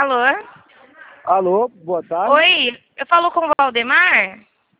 Alô? Alô, boa tarde. Oi, eu falo com o Valdemar?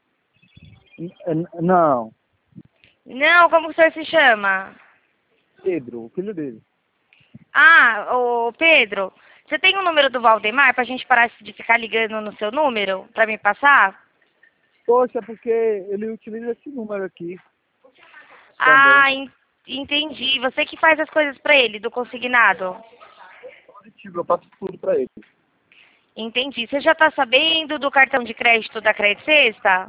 Não, Não, como que o senhor se chama? Pedro, o filho dele. Ah, ô Pedro, você tem o número do Valdemar pra gente parar de ficar ligando no seu número pra me passar? Poxa, é porque ele utiliza esse número aqui Ah, também. entendi. Você que faz as coisas pra ele, do consignado. Positivo, eu passo tudo pra ele. Entendi. Você já tá sabendo do cartão de crédito da Credit Sexta?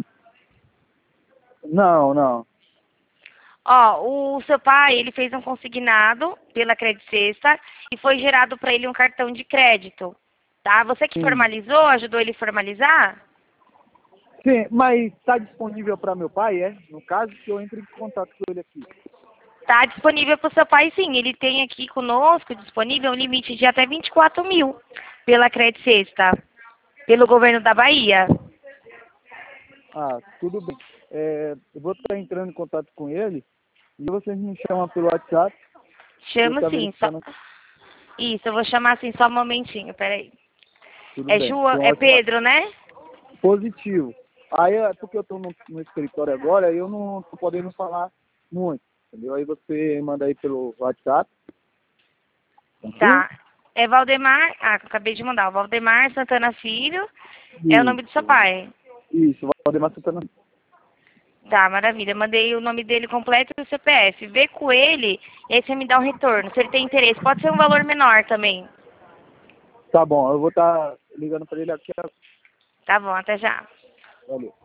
Não. Ó, o seu pai, ele fez um consignado pela Credit Sexta e foi gerado para ele um cartão de crédito, tá? Você que Sim. formalizou, ajudou ele a formalizar? Sim, mas está disponível para meu pai, é? No caso, que eu entre em contato com ele aqui. Tá disponível para o seu pai, sim. Ele tem aqui conosco disponível um limite de até 24 mil pela Credit Sexta, pelo governo da Bahia. Ah, tudo bem. Eu vou estar entrando em contato com ele e vocês me chamam pelo WhatsApp e eu Chamo estou sim, só... verificando. Isso, eu vou chamar assim só um momentinho, peraí. Tudo É bem. João, Tem um é ótimo Pedro, né? positivo. Aí é porque eu estou no escritório agora e eu não estou podendo falar muito, entendeu? Aí você manda aí pelo WhatsApp, tranquilo? Tá. É Valdemar, acabei de mandar, o Valdemar Santana Filho é o nome do seu Isso, pai. isso, Valdemar Santana. Tá, maravilha. Mandei o nome dele completo e o CPF. Vê com ele e aí você me dá um retorno. Se ele tem interesse, pode ser um valor menor também. Tá bom, eu vou estar ligando para ele aqui. Tá bom, até já. Valeu.